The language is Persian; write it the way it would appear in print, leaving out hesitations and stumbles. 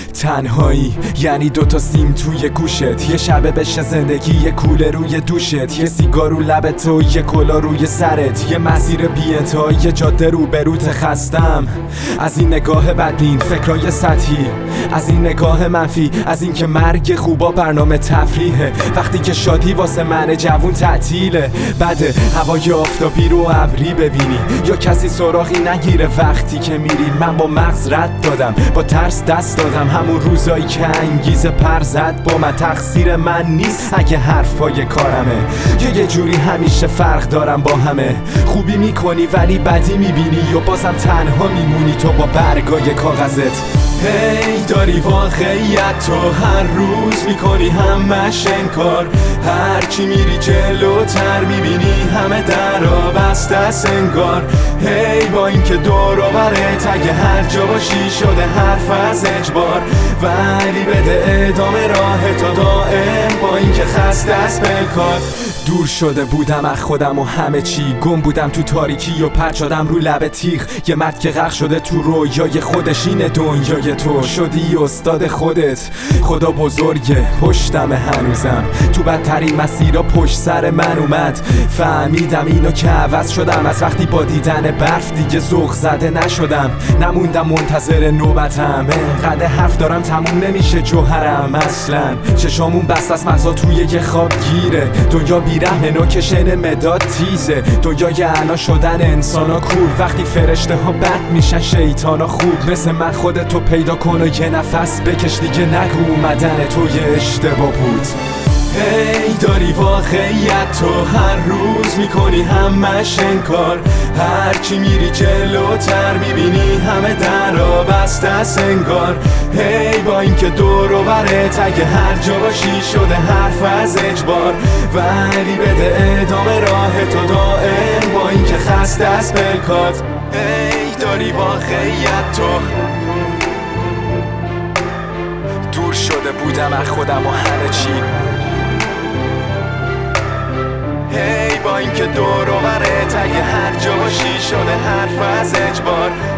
تنهایی یعنی دوتا سیم توی گوشت، یه شبه بشه زندگی، یه کوله روی دوشت، یه سیگار رو لبت و یه کلا روی سرت، یه مسیر بی انتها، یه جاده رو بروت. خستم از این نگاه بدبین، فکرای سطحی، از این نگاه منفی، از این که مرگ خوبا برنامه تفریحه، وقتی که شادی واسه من جوون تعطیله. بده هوای آفتابی رو ابری ببینی، یا کسی سراغی نگیره وقتی که میری. من با مغز رد دادم، با ترس دست دادم، همون روزایی که انگیزه پر زد با من. تقصیر من نیست اگه حرف پای کارمه، یه جوری همیشه فرق دارم با همه. خوبی میکنی ولی بدی میبینی، یا بازم تنها میمونی تو با برگای کاغذت. هی داری واقعیت تو هر روز میکنی همش انکار، هرچی میری جلوتر میبینی همه درا بسته است انگار. هی با اینکه دور و برت اگه هر جا باشی شده حرف از اجبار، ولی بده ادامه راه تا دائم با اینکه خسته از پلکات. دور شده بودم از خودم و همه چی، گم بودم تو تاریکی و پرت شدم رو لب تیغ. یه مرد که غرق شده تو رویای خودش، اینه دنیای تو شدی استاد خودت. خدا بزرگه پشتم هنوزم، تو بدترین مسیرها پشت سر من اومد. فهمیدم اینو که عوض شدم، از وقتی با دیدن برف دیگه ذوق زده نشدم. نموندم منتظر نوبتم، انقدر حرف دارم تموم نمیشه جوهرم اصلا. چشامون بست از مغزا توی یه خواب گیره، دنیا بیرحمه نوکشن مداد تیزه. دنیای الان شدن انسانا کور، وقتی فرشته ها بد میشن شیطانا خوب. مثل من خودتو پیدا کن و یه نفس بکش، دیگه نگو اومدن تو یه اشتباه بود. هی داری واقعیت تو هر روز میکنی همش انکار، هرچی میری جلوتر میبینی همه درا بسته است انگار. هی با اینکه دور و برت اگه هر جا باشی شده حرف از اجبار، ولی بده ادامه راه تا دائم با اینکه خسته از پلکات. هی داری واقعیت تو دور شده بودم از خودم و همه چی. هی با اینکه دور و برت اگه هر جا باشی شده حرف از اجبار،